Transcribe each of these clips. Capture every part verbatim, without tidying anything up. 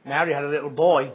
Mary had a little boy,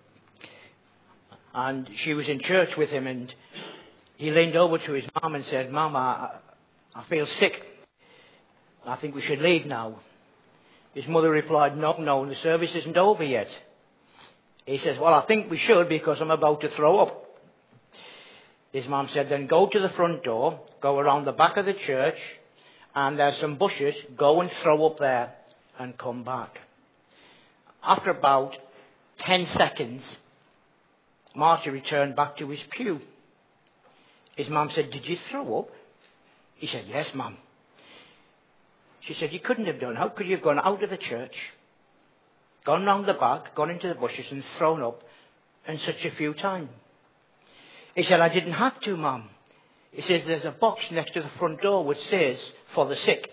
and she was in church with him, and he leaned over to his mum and said, "Mum, I, I feel sick. I think we should leave now." His mother replied, "No, no, the service isn't over yet." He says, "Well, I think we should because I'm about to throw up." His mum said, "Then go to the front door, go around the back of the church, and there's some bushes, go and throw up there and come back." After about ten seconds, Marty returned back to his pew. His mum said, "Did you throw up?" He said, "Yes, Mum." She said, "You couldn't have done. How could you have gone out of the church, gone round the back, gone into the bushes and thrown up in such a few times?" He said, "I didn't have to, Mum." He says, "There's a box next to the front door which says, 'For the sick.'"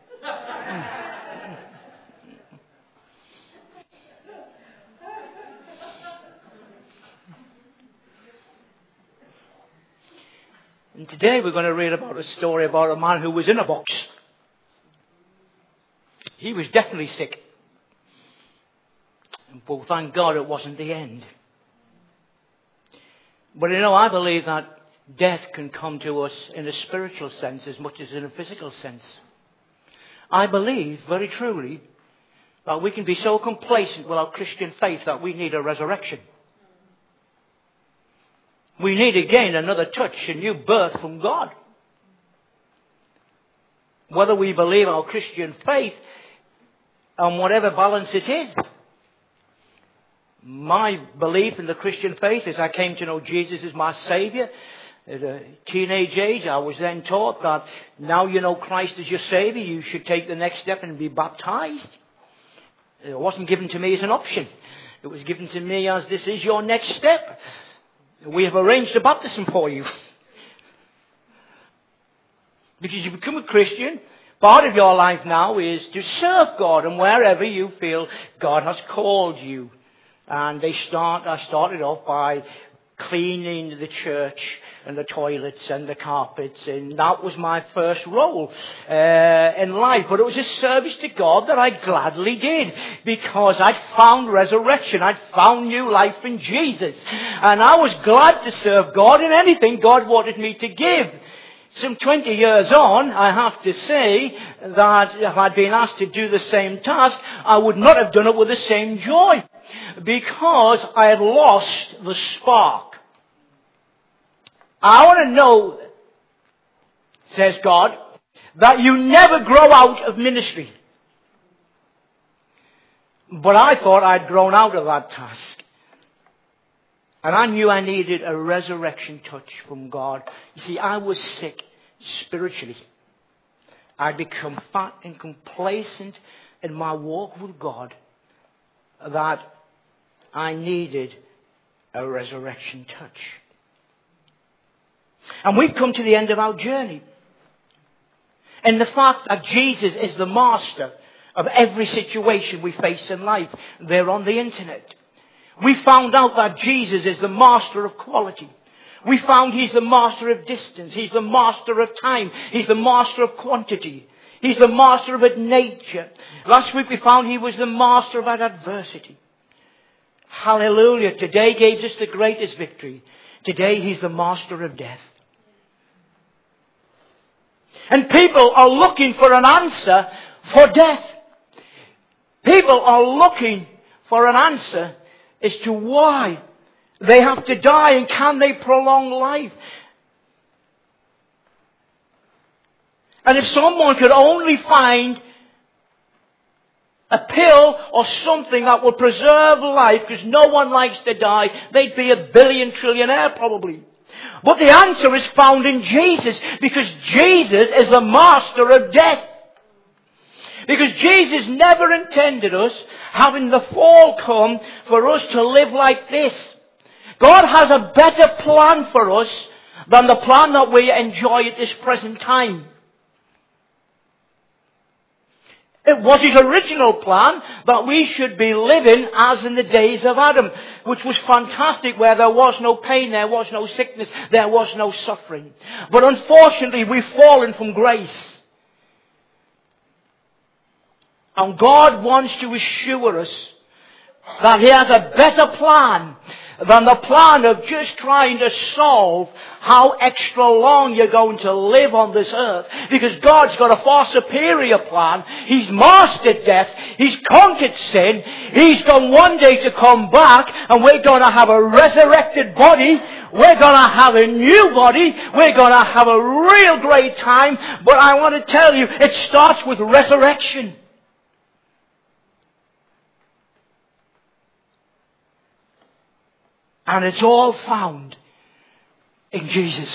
And today we're going to read about a story about a man who was in a box. He was definitely sick. But thank God it wasn't the end. But you know, I believe that death can come to us in a spiritual sense as much as in a physical sense. I believe very truly that we can be so complacent with our Christian faith that we need a resurrection. We need again another touch, a new birth from God. Whether we believe our Christian faith on whatever balance it is. My belief in the Christian faith is I came to know Jesus as my Saviour. At a teenage age, I was then taught that now you know Christ as your Saviour, you should take the next step and be baptized. It wasn't given to me as an option. It was given to me as this is your next step. We have arranged a baptism for you. Because you become a Christian, part of your life now is to serve God and wherever you feel God has called you. And they start, I started off by cleaning the church and the toilets and the carpets, and that was my first role uh, in life. But it was a service to God that I gladly did because I'd found resurrection, I'd found new life in Jesus, and I was glad to serve God in anything God wanted me to give. Some twenty years on, I have to say that if I'd been asked to do the same task, I would not have done it with the same joy because I had lost the spark. I want to know, says God, that you never grow out of ministry. But I thought I'd grown out of that task. And I knew I needed a resurrection touch from God. You see, I was sick spiritually. I'd become fat and complacent in my walk with God that I needed a resurrection touch. And we've come to the end of our journey. And the fact that Jesus is the master of every situation we face in life, they're on the internet. We found out that Jesus is the master of quality. We found He's the master of distance. He's the master of time. He's the master of quantity. He's the master of nature. Last week we found He was the master of adversity. Hallelujah. Today gave us the greatest victory. Today He's the master of death. And people are looking for an answer for death. People are looking for an answer as to why they have to die and can they prolong life. And if someone could only find a pill or something that will preserve life, because no one likes to die, they'd be a billion trillionaire probably. But the answer is found in Jesus, because Jesus is the master of death. Because Jesus never intended us, having the fall come, for us to live like this. God has a better plan for us than the plan that we enjoy at this present time. It was His original plan that we should be living as in the days of Adam, which was fantastic, where there was no pain, there was no sickness, there was no suffering. But unfortunately, we've fallen from grace. And God wants to assure us That He has a better plan than the plan of just trying to solve how extra long you're going to live on this earth. Because God's got a far superior plan. He's mastered death. He's conquered sin. He's going one day to come back, and we're going to have a resurrected body. We're going to have a new body. We're going to have a real great time. But I want to tell you, it starts with resurrection. And it's all found in Jesus.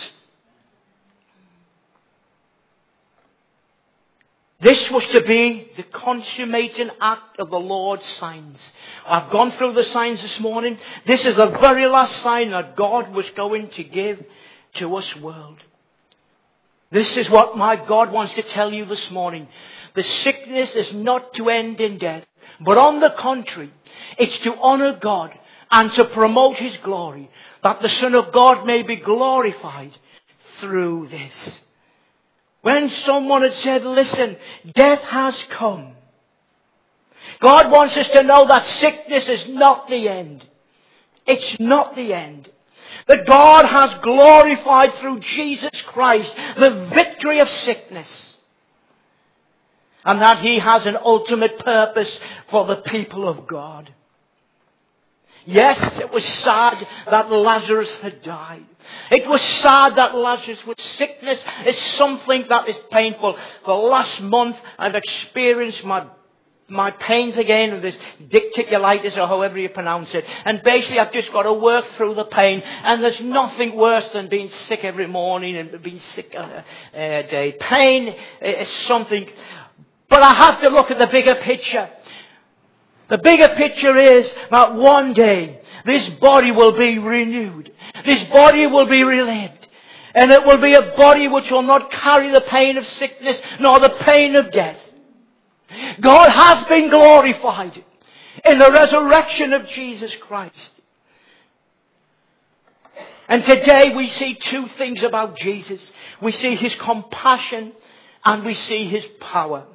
This was to be the consummating act of the Lord's signs. I've gone through the signs this morning. This is the very last sign that God was going to give to us world. This is what my God wants to tell you this morning. The sickness is not to end in death, but on the contrary, it's to honor God and to promote His glory, that the Son of God may be glorified through this. When someone had said, listen, death has come, God wants us to know that sickness is not the end. It's not the end. That God has glorified through Jesus Christ the victory of sickness. And that He has an ultimate purpose for the people of God. Yes, it was sad that Lazarus had died. It was sad that Lazarus with sickness is something that is painful. For last month I've experienced my my pains again with this dicticulitis or however you pronounce it. And basically I've just got to work through the pain. And there's nothing worse than being sick every morning and being sick a day. Pain is something. But I have to look at the bigger picture. The bigger picture is that one day this body will be renewed. This body will be relived. And it will be a body which will not carry the pain of sickness nor the pain of death. God has been glorified in the resurrection of Jesus Christ. And today we see two things about Jesus. We see His compassion and we see His power.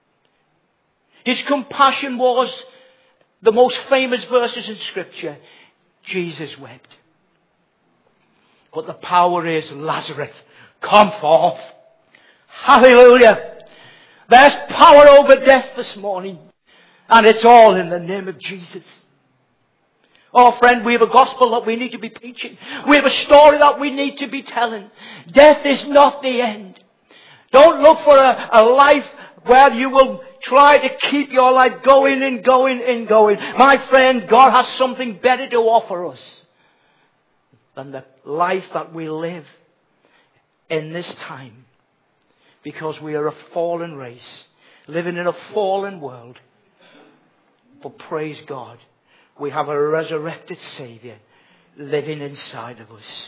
His compassion was the most famous verses in Scripture. Jesus wept. But the power is, Lazarus, come forth. Hallelujah. There's power over death this morning. And it's all in the name of Jesus. Oh friend, we have a gospel that we need to be preaching. We have a story that we need to be telling. Death is not the end. Don't look for a, a life where you will try to keep your life going and going and going. My friend, God has something better to offer us than the life that we live in this time. Because we are a fallen race, living in a fallen world. But praise God, we have a resurrected Savior living inside of us.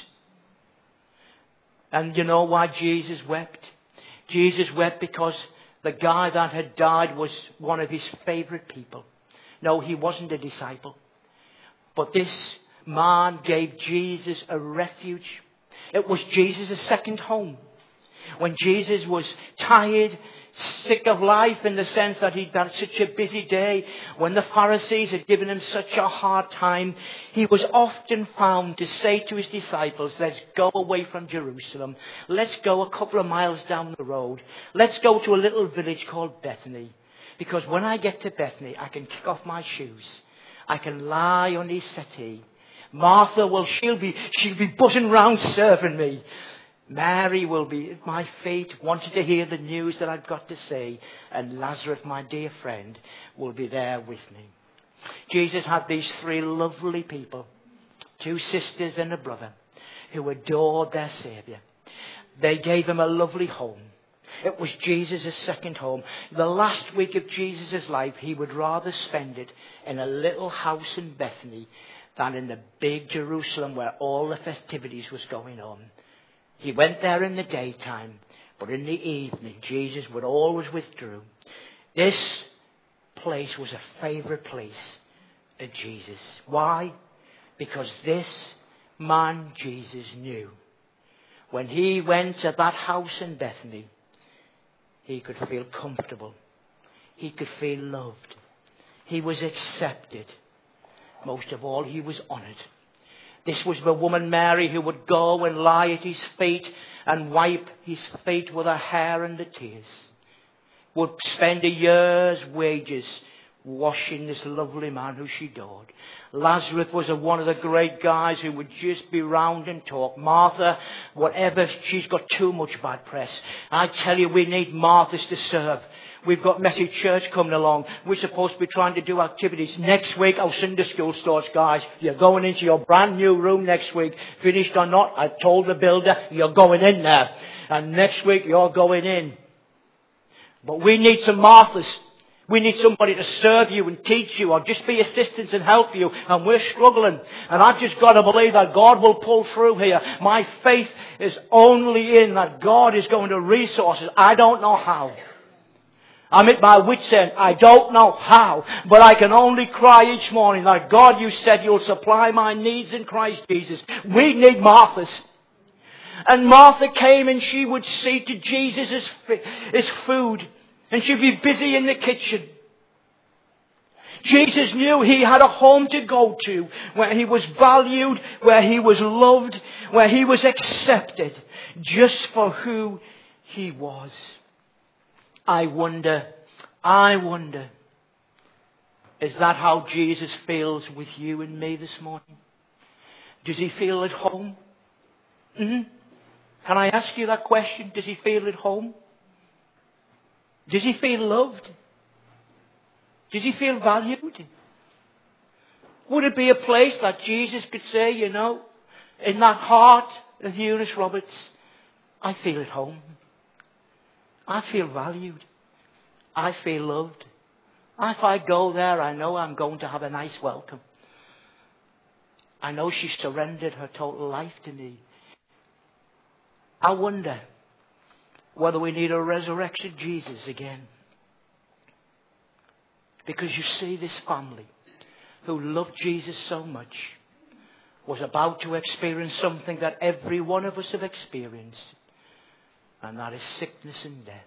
And you know why Jesus wept? Jesus wept because the guy that had died was one of His favorite people. No, he wasn't a disciple. But this man gave Jesus a refuge. It was Jesus' second home. When Jesus was tired, sick of life in the sense that he'd had such a busy day, when the Pharisees had given him such a hard time, he was often found to say to his disciples, let's go away from Jerusalem. Let's go a couple of miles down the road. Let's go to a little village called Bethany. Because when I get to Bethany, I can kick off my shoes. I can lie on his settee. Martha, well, she'll be, she'll be buzzing round serving me. Mary will be at my feet, wanting to hear the news that I've got to say. And Lazarus, my dear friend, will be there with me. Jesus had these three lovely people, two sisters and a brother, who adored their Saviour. They gave him a lovely home. It was Jesus' second home. The last week of Jesus' life, he would rather spend it in a little house in Bethany than in the big Jerusalem where all the festivities was going on. He went there in the daytime, but in the evening, Jesus would always withdraw. This place was a favourite place of Jesus. Why? Because this man, Jesus, knew when he went to that house in Bethany, he could feel comfortable. He could feel loved. He was accepted. most of all, he was honoured. This was the woman Mary who would go and lie at his feet and wipe his feet with her hair and the tears. Would spend a year's wages washing this lovely man who she adored. Lazarus was a, one of the great guys who would just be round and talk. Martha, whatever, she's got too much bad press. I tell you, we need Marthas to serve. We've got Message Church coming along. We're supposed to be trying to do activities. Next week, our Sunday school starts, guys. You're going into your brand new room next week. Finished or not, I told the builder, you're going in there. And next week, you're going in. But we need some Marthas. We need somebody to serve you and teach you or just be assistants and help you. And we're struggling. And I've just got to believe that God will pull through here. My faith is only in that God is going to resources. I don't know how. I'm at my wit's end. I don't know how. But I can only cry each morning that God, you said you'll supply my needs in Christ Jesus. We need Marthas. And Martha came and she would see to Jesus his, his food. And she'd be busy in the kitchen. Jesus knew he had a home to go to where he was valued, where he was loved, where he was accepted just for who he was. I wonder, I wonder, is that how Jesus feels with you and me this morning? Does he feel at home? Mm-hmm. Can I ask you that question? Does he feel at home? Does he feel loved? Does he feel valued? Would it be a place that Jesus could say, you know, in that heart of Eunice Roberts, I feel at home. I feel valued. I feel loved. If I go there, I know I'm going to have a nice welcome. I know she surrendered her total life to me. I wonder whether we need a resurrection Jesus again. Because you see, this family who loved Jesus so much was about to experience something that every one of us have experienced. And that is sickness and death.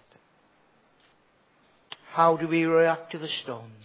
How do we react to the storms?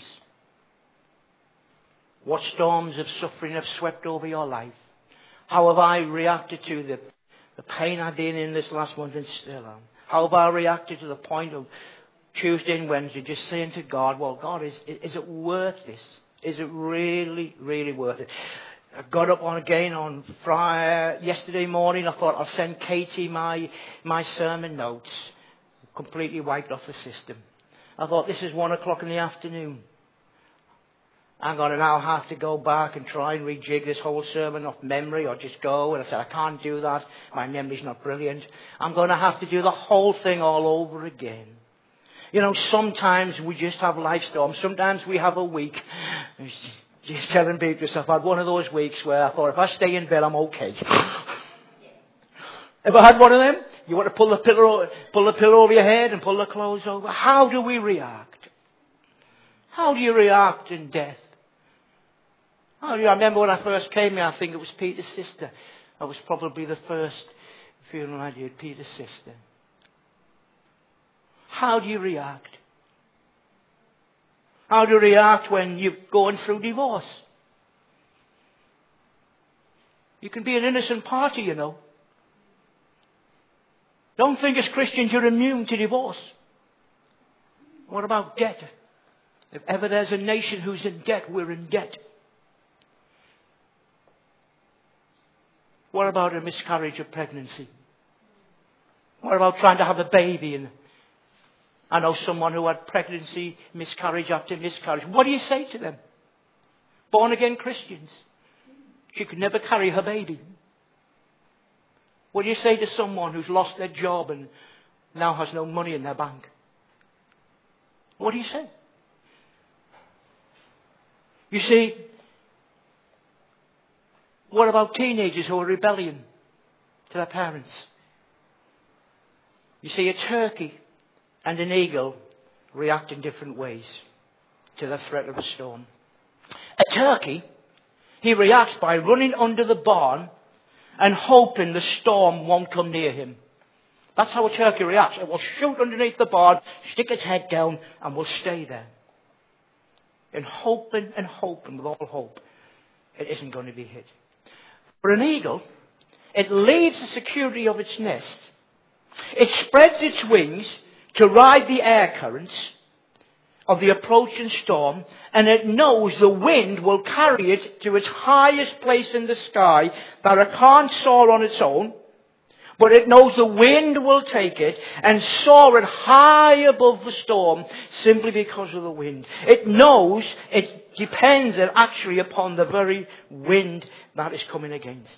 What storms of suffering have swept over your life? How have I reacted to the, the pain I've been in this last month and still am? How have I reacted to the point of Tuesday and Wednesday just saying to God, well, God, is, is it worth this? Is it really, really worth it? I got up on again on Friday, yesterday morning. I thought I'll send Katie my, my sermon notes. Completely wiped off the system. I thought this is one o'clock in the afternoon. I'm going to now have to go back and try and rejig this whole sermon off memory or just go. And I said, I can't do that. My memory's not brilliant. I'm going to have to do the whole thing all over again. You know, sometimes we just have life storms. Sometimes we have a week. Just telling people, I've had one of those weeks where I thought, if I stay in bed, I'm okay. Ever had one of them? You want to pull the pillow, pull the pillow over your head and pull the clothes over? How do we react? How do you react in death? How do you, I remember when I first came here, I think it was Peter's sister. I was probably the first funeral I did, Peter's sister. How do you react? How do you react when you're going through divorce? You can be an innocent party, you know. Don't think as Christians you're immune to divorce. What about debt? If ever there's a nation who's in debt, we're in debt. What about a miscarriage of pregnancy? What about trying to have a baby? And I know someone who had pregnancy, miscarriage after miscarriage. What do you say to them? Born again Christians. She could never carry her baby. What do you say to someone who's lost their job and now has no money in their bank? What do you say? You see, what about teenagers who are rebellion to their parents? You see, a turkey and an eagle react in different ways to the threat of a storm. A turkey, he reacts by running under the barn and hoping the storm won't come near him. That's how a turkey reacts. It will shoot underneath the barn, stick its head down, and will stay there. And hoping and hoping with all hope it isn't going to be hit. For an eagle, it leaves the security of its nest. It spreads its wings to ride the air currents of the approaching storm, and it knows the wind will carry it to its highest place in the sky, that it can't soar on its own, but it knows the wind will take it and soar it high above the storm simply because of the wind. It knows it depends actually upon the very wind that is coming against.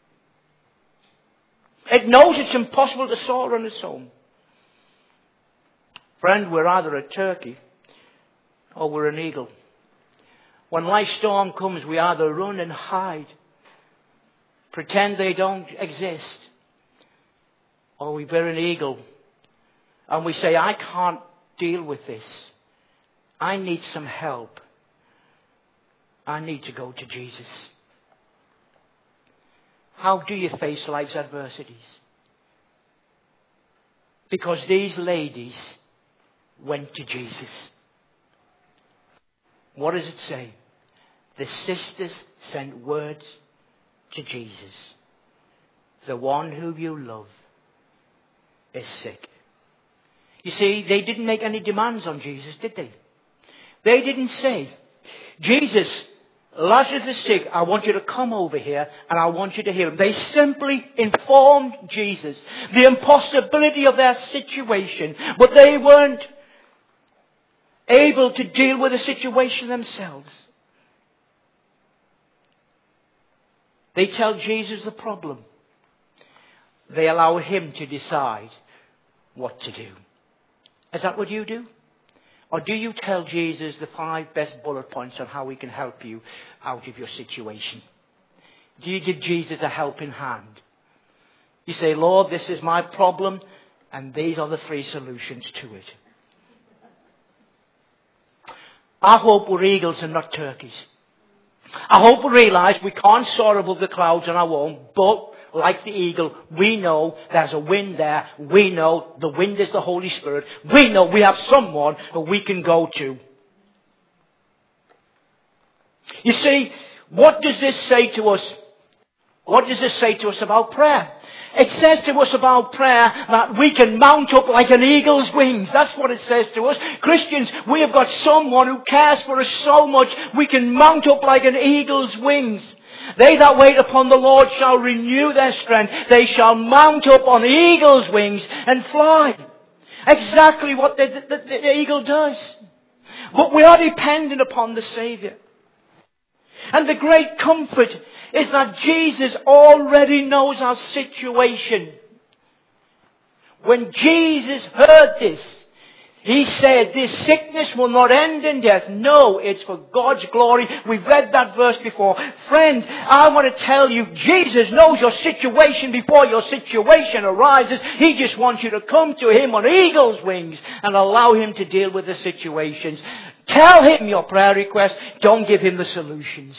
It knows it's impossible to soar on its own. Friend, we're either a turkey or we're an eagle. When life's storm comes, we either run and hide, pretend they don't exist, or we bear an eagle and we say, I can't deal with this. I need some help. I need to go to Jesus. How do you face life's adversities? Because these ladies went to Jesus. What does it say? The sisters sent words to Jesus. The one whom you love is sick. You see, they didn't make any demands on Jesus, did they? They didn't say, Jesus, Lazarus is sick. I want you to come over here and I want you to heal him. They simply informed Jesus the impossibility of their situation, but they weren't able to deal with the situation themselves. They tell Jesus the problem. They allow him to decide what to do. Is that what you do? Or do you tell Jesus the five best bullet points on how he can help you out of your situation? Do you give Jesus a helping hand? You say, Lord, this is my problem, and these are the three solutions to it. I hope we're eagles and not turkeys. I hope we realize we can't soar above the clouds on our own, but like the eagle, we know there's a wind there. We know the wind is the Holy Spirit. We know we have someone who we can go to. You see, what does this say to us? What does this say to us about prayer? It says to us about prayer that we can mount up like an eagle's wings. That's what it says to us. Christians, we have got someone who cares for us so much we can mount up like an eagle's wings. They that wait upon the Lord shall renew their strength. They shall mount up on eagle's wings and fly. Exactly what the, the, the eagle does. But we are dependent upon the Saviour. And the great comfort is that Jesus already knows our situation. When Jesus heard this, he said, this sickness will not end in death. No, it's for God's glory. We've read that verse before. Friend, I want to tell you, Jesus knows your situation before your situation arises. He just wants you to come to him on eagle's wings and allow him to deal with the situations. Tell him your prayer request. Don't give him the solutions.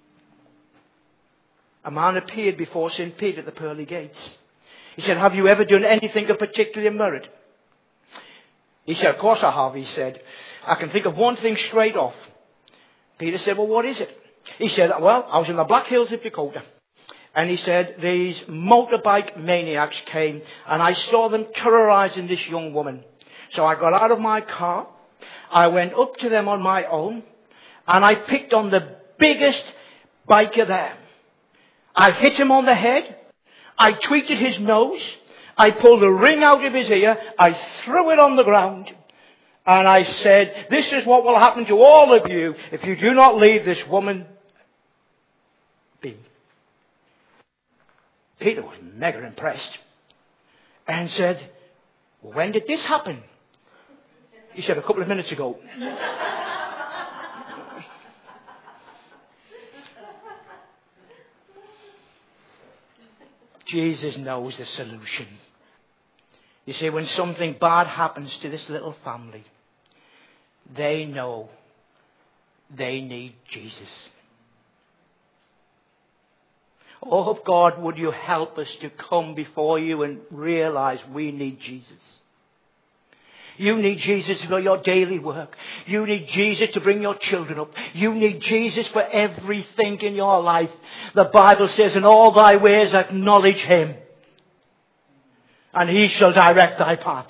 A man appeared before Saint Peter at the pearly gates. He said, have you ever done anything of particular merit? He said, of course I have, he said. I can think of one thing straight off. Peter said, well, what is it? He said, well, I was in the Black Hills of Dakota. And he said, these motorbike maniacs came and I saw them terrorizing this young woman. So I got out of my car. I went up to them on my own. And I picked on the biggest biker there. I hit him on the head. I tweaked his nose. I pulled a ring out of his ear. I threw it on the ground. And I said, this is what will happen to all of you if you do not leave this woman be. Peter was mega impressed. And said, well, when did this happen? He said, a couple of minutes ago. Jesus knows the solution. You see, when something bad happens to this little family, they know they need Jesus. Oh, God, would you help us to come before you and realize we need Jesus. You need Jesus for your daily work. You need Jesus to bring your children up. You need Jesus for everything in your life. The Bible says, in all thy ways acknowledge him, and he shall direct thy paths.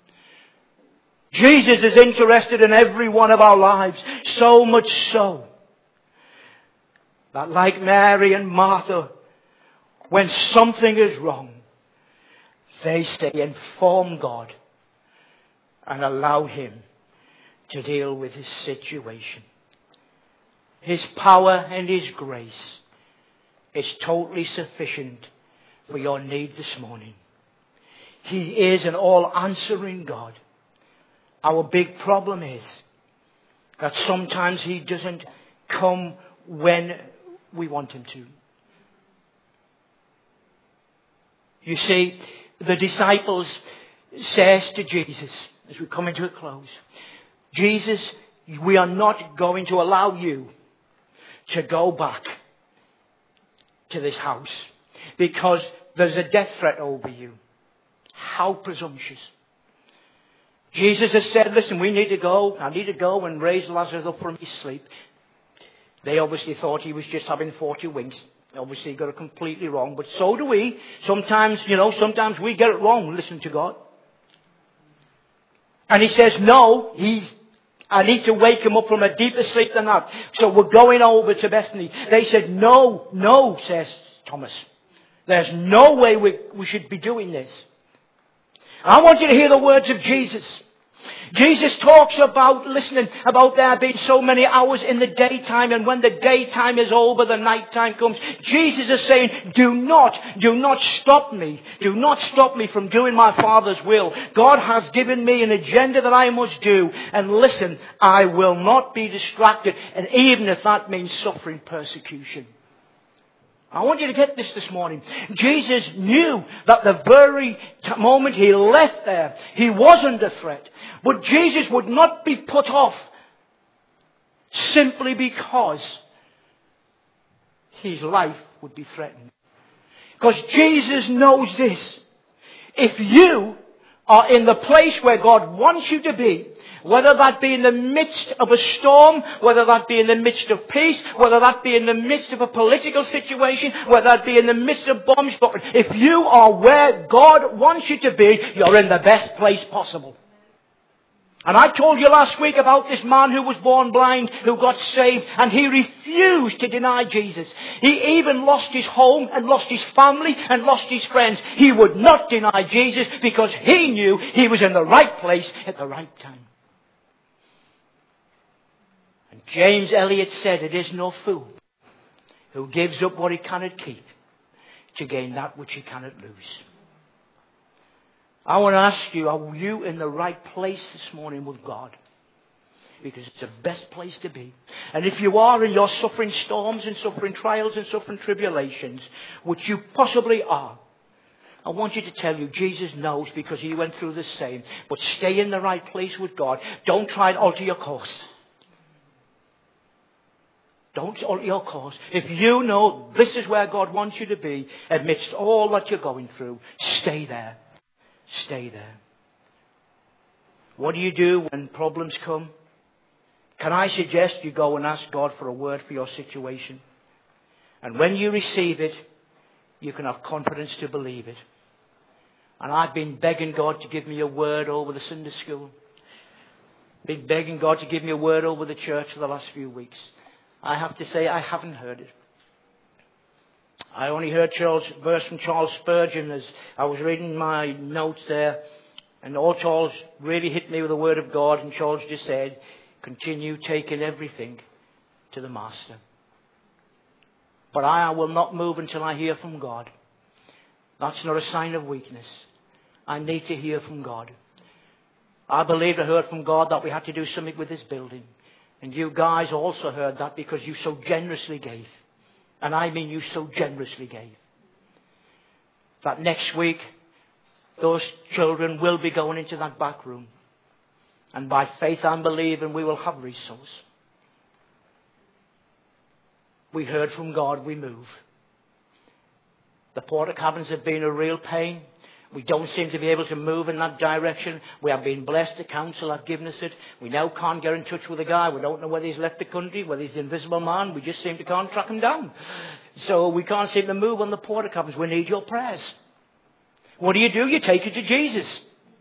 Jesus is interested in every one of our lives, so much so that, like Mary and Martha, when something is wrong, they say, inform God and allow him to deal with his situation. His power and his grace is totally sufficient for your need this morning. He is an all-answering God. Our big problem is that sometimes he doesn't come when we want him to. You see, the disciples says to Jesus, as we come into a close, Jesus, we are not going to allow you to go back to this house because there's a death threat over you. How presumptuous. Jesus has said, listen, we need to go. I need to go and raise Lazarus up from his sleep. They obviously thought he was just having forty winks. Obviously he got it completely wrong. But so do we. Sometimes, you know, sometimes we get it wrong. Listen to God. And he says, no, he's, I need to wake him up from a deeper sleep than that. So we're going over to Bethany. They said, no, no, says Thomas. There's no way we, we should be doing this. I want you to hear the words of Jesus. Jesus talks about, listening, about there being so many hours in the daytime, and when the daytime is over, the nighttime comes. Jesus is saying, do not, do not stop me. Do not stop me from doing my Father's will. God has given me an agenda that I must do. And listen, I will not be distracted, and even if that means suffering persecution. I want you to get this this morning. Jesus knew that the very moment he left there, he was under threat. But Jesus would not be put off simply because his life would be threatened. Because Jesus knows this. If you are in the place where God wants you to be, whether that be in the midst of a storm, whether that be in the midst of peace, whether that be in the midst of a political situation, whether that be in the midst of bombs, if you are where God wants you to be, you're in the best place possible. And I told you last week about this man who was born blind, who got saved, and he refused to deny Jesus. He even lost his home and lost his family and lost his friends. He would not deny Jesus because he knew he was in the right place at the right time. And James Eliot said, it is no fool who gives up what he cannot keep to gain that which he cannot lose. I want to ask you, are you in the right place this morning with God? Because it's the best place to be. And if you are and you're suffering storms and suffering trials and suffering tribulations, which you possibly are, I want you to tell you, Jesus knows because he went through the same. But stay in the right place with God. Don't try and alter your course. Don't alter your course. If you know this is where God wants you to be, amidst all that you're going through, stay there. Stay there. What do you do when problems come? Can I suggest you go and ask God for a word for your situation? And when you receive it, you can have confidence to believe it. And I've been begging God to give me a word over the Sunday school. Been begging God to give me a word over the church for the last few weeks. I have to say I haven't heard it. I only heard Charles, a verse from Charles Spurgeon as I was reading my notes there. And all Charles really hit me with the word of God. And Charles just said, continue taking everything to the Master. But I will not move until I hear from God. That's not a sign of weakness. I need to hear from God. I believe I heard from God that we had to do something with this building. And you guys also heard that because you so generously gave. And I mean you so generously gave. That next week, those children will be going into that back room. And by faith I'm believing we will have resource. We heard from God, we move. The porta cabins have been a real pain. We don't seem to be able to move in that direction. We have been blessed. The council have given us it. We now can't get in touch with the guy. We don't know whether he's left the country, whether he's the invisible man. We just seem to can't track him down. So we can't seem to move on the porta cabins. We need your prayers. What do you do? You take it to Jesus.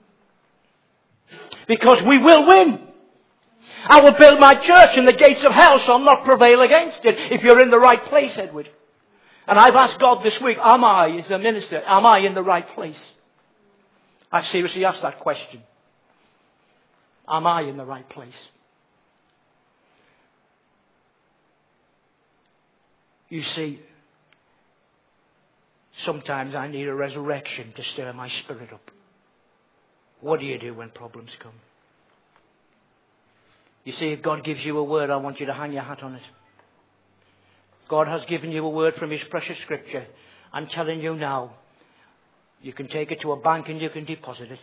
Because we will win. I will build my church and the gates of hell shall not prevail against it. If you're in the right place, Edward. And I've asked God this week, am I, as a minister, am I in the right place? I seriously asked that question. Am I in the right place? You see, sometimes I need a resurrection to stir my spirit up. What do you do when problems come? You see, if God gives you a word, I want you to hang your hat on it. God has given you a word from His precious scripture. I'm telling you now, you can take it to a bank and you can deposit it.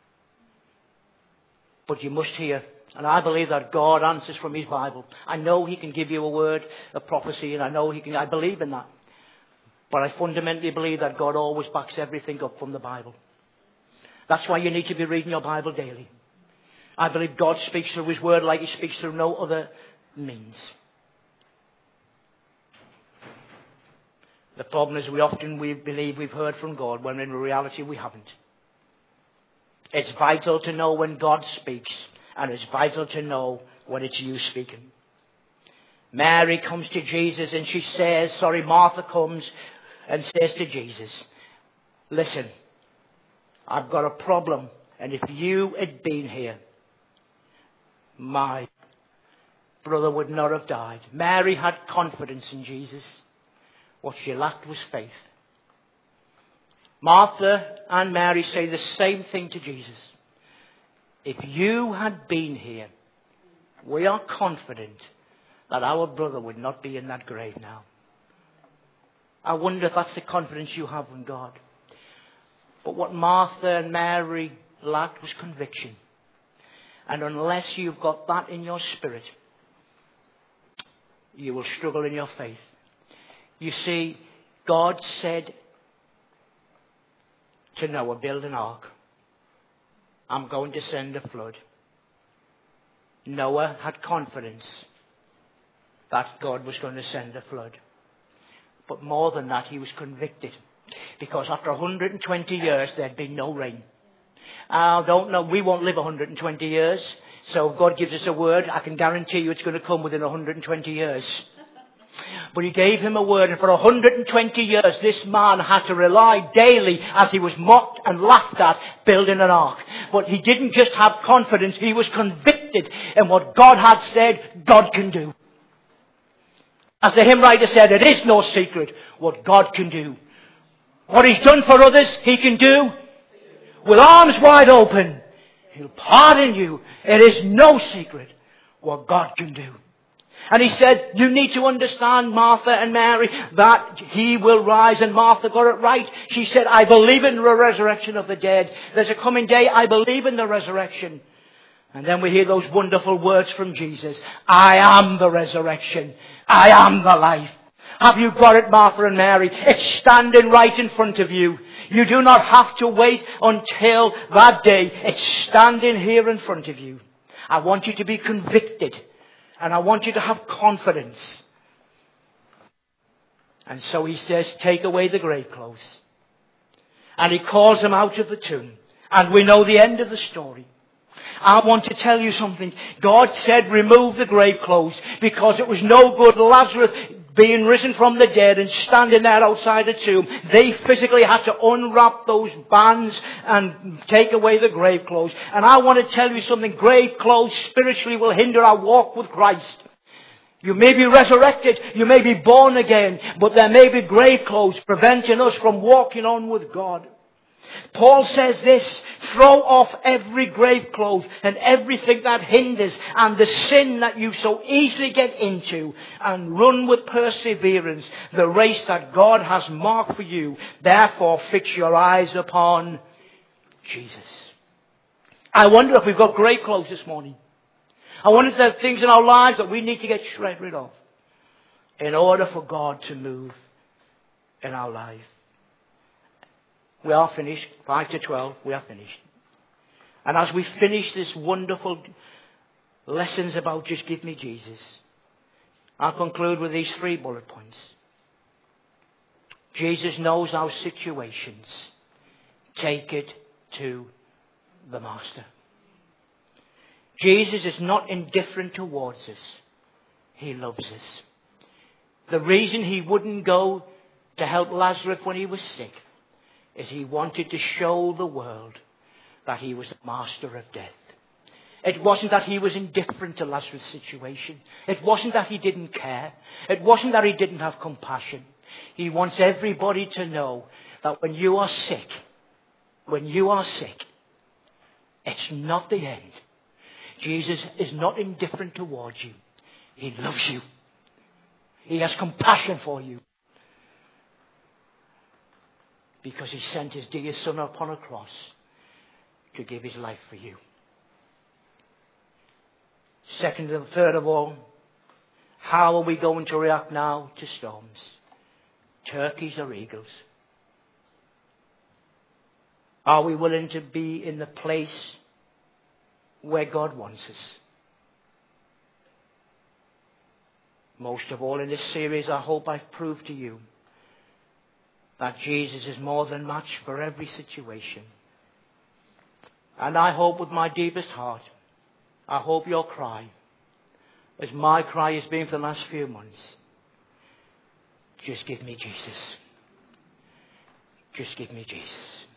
But you must hear. And I believe that God answers from His Bible. I know He can give you a word of prophecy, and I know He can. I believe in that. But I fundamentally believe that God always backs everything up from the Bible. That's why you need to be reading your Bible daily. I believe God speaks through His word like He speaks through no other means. The problem is we often we believe we've heard from God when in reality we haven't. It's vital to know when God speaks, and it's vital to know when it's you speaking. Mary comes to Jesus and she says, sorry, Martha comes and says to Jesus, listen, I've got a problem, and if you had been here, my brother would not have died. Mary had confidence in Jesus. What she lacked was faith. Martha and Mary say the same thing to Jesus. If you had been here, we are confident that our brother would not be in that grave now. I wonder if that's the confidence you have in God. But what Martha and Mary lacked was conviction. And unless you've got that in your spirit, you will struggle in your faith. You see, God said to Noah, build an ark. I'm going to send a flood. Noah had confidence that God was going to send a flood. But more than that, he was convicted. Because after one hundred twenty years, there'd been no rain. I don't know, we won't live one hundred twenty years. So if God gives us a word, I can guarantee you it's going to come within one hundred twenty years. But He gave him a word, and for one hundred twenty years this man had to rely daily, as he was mocked and laughed at, building an ark. But he didn't just have confidence, he was convicted in what God had said God can do. As the hymn writer said, it is no secret what God can do. What He's done for others, He can do with arms wide open. He'll pardon you. It is no secret what God can do. And He said, you need to understand, Martha and Mary, that He will rise. And Martha got it right. She said, I believe in the resurrection of the dead. There's a coming day. I believe in the resurrection. And then we hear those wonderful words from Jesus. I am the resurrection. I am the life. Have you got it, Martha and Mary? It's standing right in front of you. You do not have to wait until that day. It's standing here in front of you. I want you to be convicted. And I want you to have confidence. And so He says, take away the grave clothes. And He calls them out of the tomb. And we know the end of the story. I want to tell you something. God said, remove the grave clothes, because it was no good Lazarus being risen from the dead and standing there outside the tomb. They physically had to unwrap those bands and take away the grave clothes. And I want to tell you something. Grave clothes spiritually will hinder our walk with Christ. You may be resurrected, you may be born again, but there may be grave clothes preventing us from walking on with God. Paul says this, throw off every grave clothes and everything that hinders and the sin that you so easily get into, and run with perseverance the race that God has marked for you. Therefore fix your eyes upon Jesus. I wonder if we've got grave clothes this morning. I wonder if there are things in our lives that we need to get shred rid of in order for God to move in our life. We are finished. five to twelve, we are finished. And as we finish this wonderful lessons about just give me Jesus, I'll conclude with these three bullet points. Jesus knows our situations. Take it to the Master. Jesus is not indifferent towards us. He loves us. The reason he wouldn't go to help Lazarus when he was sick is he wanted to show the world that he was the master of death. It wasn't that he was indifferent to Lazarus' situation. It wasn't that he didn't care. It wasn't that he didn't have compassion. He wants everybody to know that when you are sick, when you are sick, it's not the end. Jesus is not indifferent towards you. He loves you. He has compassion for you. Because he sent his dear son upon a cross to give his life for you. Second and third of all, how are we going to react now to storms? Turkeys or eagles? Are we willing to be in the place where God wants us? Most of all in this series, I hope I've proved to you that Jesus is more than match for every situation. And I hope with my deepest heart, I hope your cry, as my cry has been for the last few months, just give me Jesus. Just give me Jesus.